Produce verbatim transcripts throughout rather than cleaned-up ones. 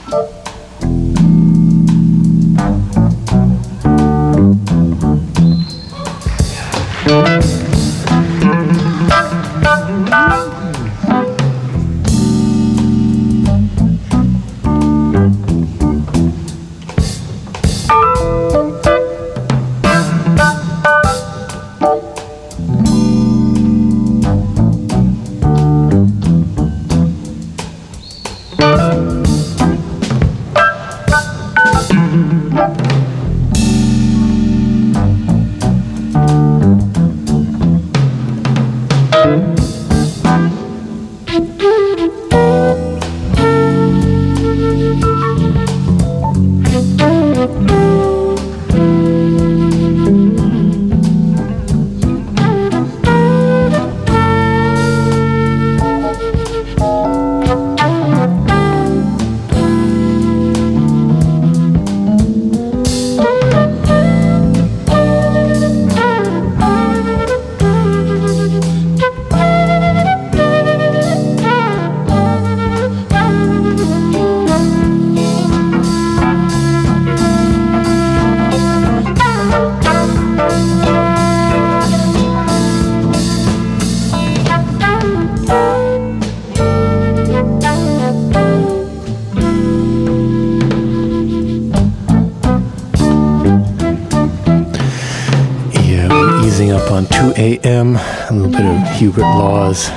A.M. A little bit of Hubert Laws,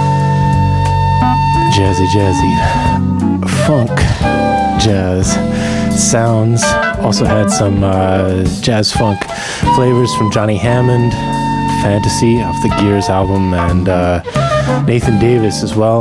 jazzy, jazzy, funk, jazz sounds. Also had some uh, jazz funk flavors from Johnny Hammond, Fantasy off the Gears album, and uh, Nathan Davis as well.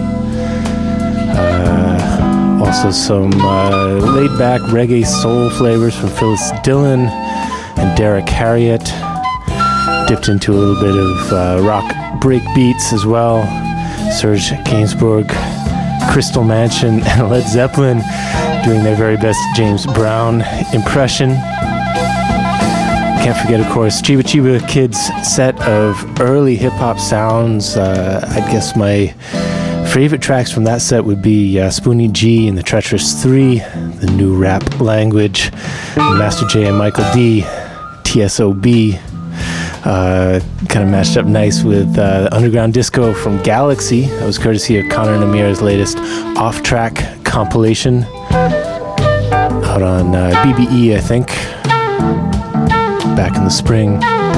Uh, also some uh, laid-back reggae soul flavors from Phyllis Dillon and Derek Harriott. Dipped into a little bit of uh, rock break beats as well. Serge Gainsbourg, Crystal Mansion, and Led Zeppelin doing their very best James Brown impression. Can't forget, of course, Chiba Chiba Kid's set of early hip-hop sounds. Uh, I guess my favorite tracks from that set would be uh, Spoonie G and the Treacherous Three, the new rap language, Master J and Michael D, T S O B. Uh, kind of matched up nice with uh, Underground Disco from Galaxy. That was courtesy of Connor Namir's latest off-track compilation out on uh, B B E, I think, back in the spring.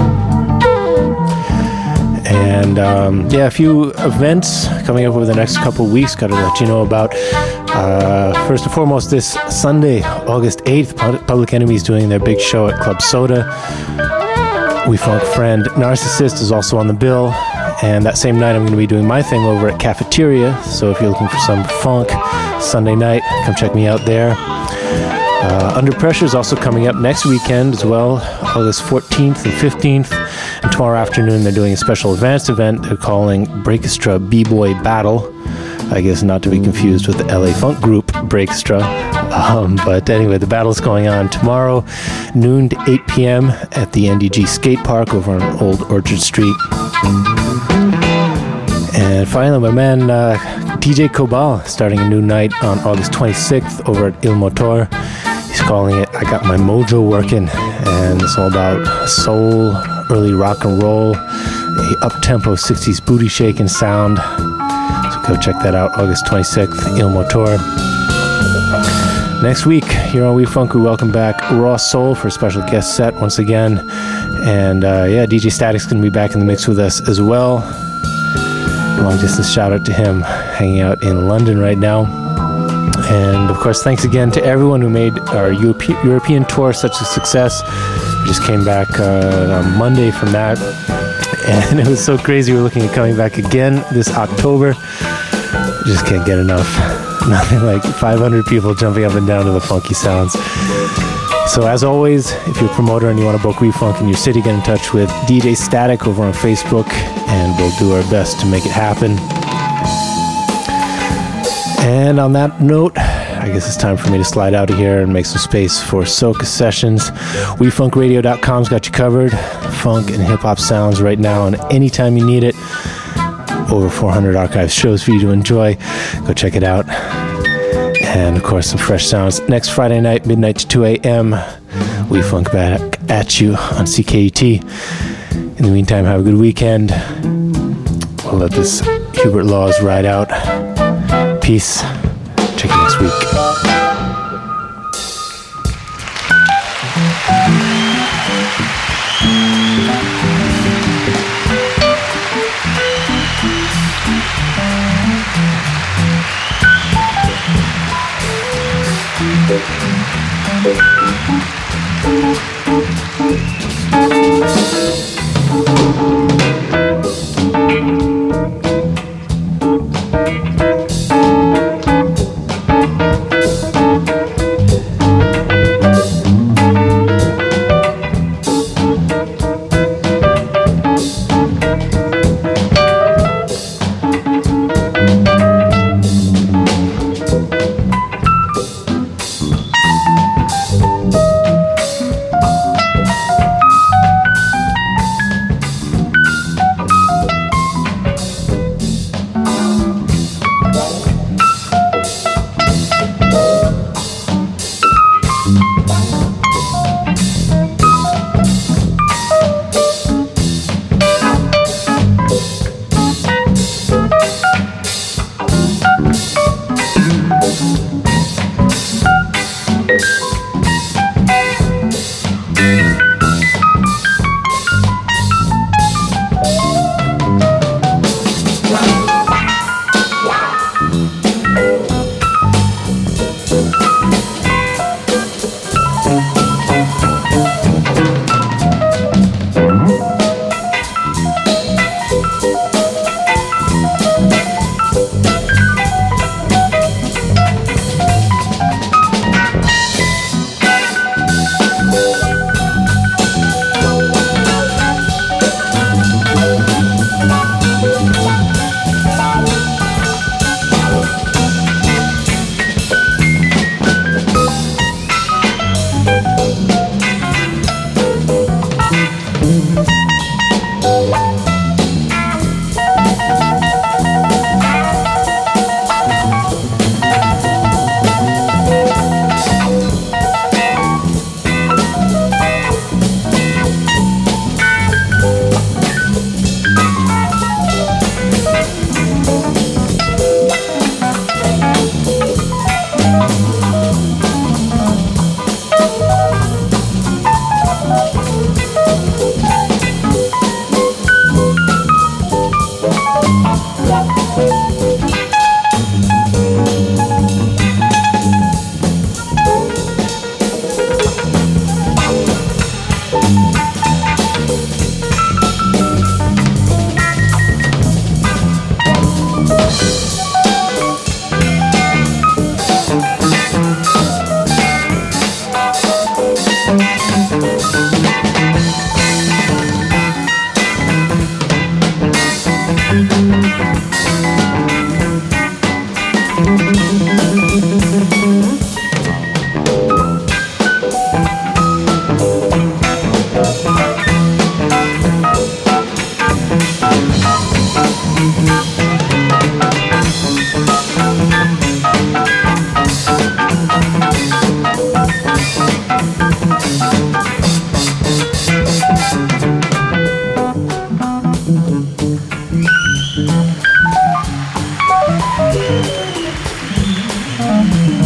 And um, yeah, a few events coming up over the next couple weeks. Got to let you know about. Uh, first and foremost, this Sunday, August eighth, Public Enemy is doing their big show at Club Soda. We Funk friend Narcissist is also on the bill, and that same night I'm going to be doing my thing over at Cafeteria, so if you're looking for some funk Sunday night, come check me out there. Uh, Under Pressure is also coming up next weekend as well, August fourteenth and fifteenth, and tomorrow afternoon they're doing a special advanced event they're calling Breakestra B-Boy Battle. I guess not to be confused with the L A funk group Breakestra. Um, but anyway, the battle's going on tomorrow, noon to eight p.m. at the N D G Skate Park over on Old Orchard Street. And finally, my man uh, D J Cobal starting a new night on August twenty-sixth over at Il Motor. He's calling it I Got My Mojo Working, and it's all about soul, early rock and roll, a up-tempo sixties booty shaking sound. So go check that out, August twenty-sixth, Il Motor. Next week, here on We Funk, we welcome back Raw Soul for a special guest set once again. And uh, yeah, D J Static's going to be back in the mix with us as well. Long distance shout out to him, hanging out in London right now. And of course, thanks again to everyone who made our Europe- European tour such a success. We just came back uh, on Monday from that, and it was so crazy. We're looking at coming back again this October. Just can't get enough. Nothing like five hundred people jumping up and down to the funky sounds. So as always, if you're a promoter and you want to book WeFunk in your city, get in touch with D J Static over on Facebook, and we'll do our best to make it happen. And on that note, I guess it's time for me to slide out of here and make some space for Soca Sessions. We Funk Radio dot com's got you covered. Funk and hip-hop sounds right now and anytime you need it. Over four hundred archive shows for you to enjoy. Go check it out. And of course, some fresh sounds. Next Friday night, midnight to two a.m., we funk back at you on C K U T. In the meantime, have a good weekend. We'll let this Hubert Laws ride out. Peace. Check you next week. Mm-hmm.